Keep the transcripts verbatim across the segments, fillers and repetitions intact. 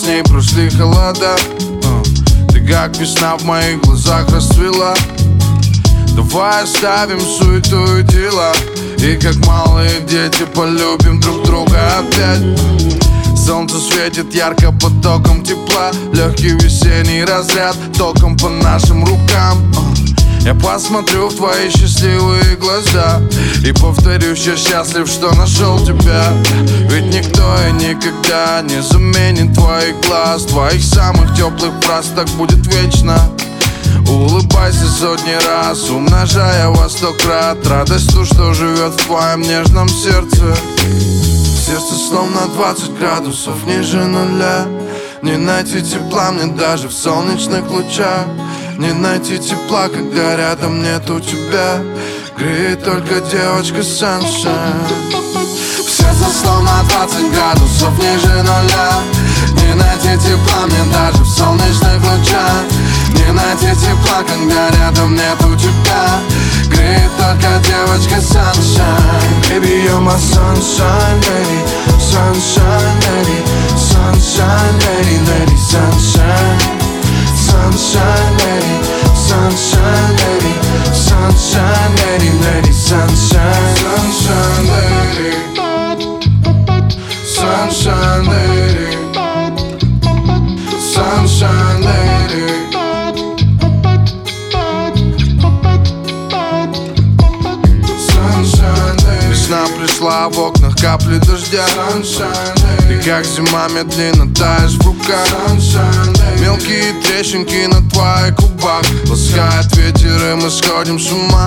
с ней прошли холода. Ты как весна в моих глазах расцвела. Давай оставим суету и дела, и как малые дети полюбим друг друга опять. Солнце светит ярко потоком тепла, легкий весенний разряд током по нашим рукам. Я посмотрю в твои счастливые глаза и повторю, что счастлив, что нашел тебя. Ведь никто и никогда не заменит твоих глаз, твоих самых теплых фраз, так будет вечно. Улыбайся сотни раз, умножая во сто крат радость ту, что живет в твоем нежном сердце. Сердце словно двадцать градусов ниже нуля. Не найти тепла мне даже в солнечных лучах. Не найти тепла, когда рядом нету тебя. Греет только девочка Sunshine. В сердце словно двадцать градусов ниже нуля. Не найти тепла мне даже в солнечных лучах. Не найти тепла, когда рядом нету тебя. Греет только девочка Sunshine. Baby, you're my sunshine lady. Sunshine lady. Sunshine lady, lady, sunshine. Sunshine lady, sunshine lady, sunshine lady, lady, sunshine. Sunshine lady, sunshine lady, sunshine lady. Весна пришла, в окнах капли дождя. Ты как зима медленно таешь в руках. Мелкие трещинки на твоих губах ласкает ветер, и мы сходим с ума.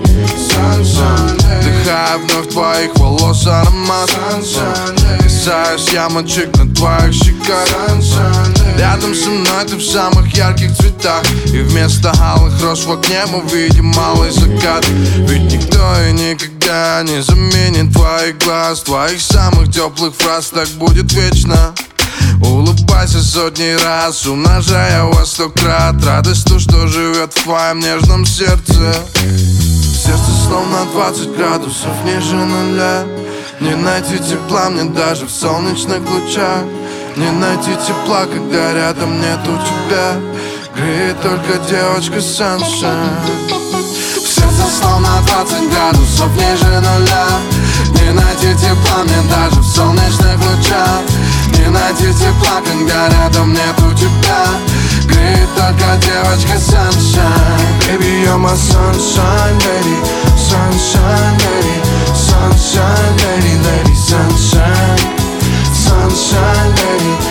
Вдыхая вновь твоих волос аромат. Касаюсь ямочек на твоих щеках. Рядом со мной ты в самых ярких цветах, и вместо алых роз в окне мы видим малый закат. Ведь никто и никогда не заменит твоих глаз, твоих самых теплых фраз, так будет вечно. Улыбайся сотни раз, умножая во сто крат радость ту, что живет в твоем нежном сердце. Сердце словно двадцать градусов ниже нуля. Не найти тепла мне даже в солнечных лучах. Не найти тепла, когда рядом нету тебя. Греет только девочка Sunshine. В сердце словно двадцать градусов ниже нуля. Не найти тепла мне даже в солнечных лучах. Не найти тепла, когда рядом нету тебя. Греет только девочка Sunshine. Baby, you're my sunshine lady. Sunshine lady. Sunshine lady, lady, sunshine. Sunshine lady.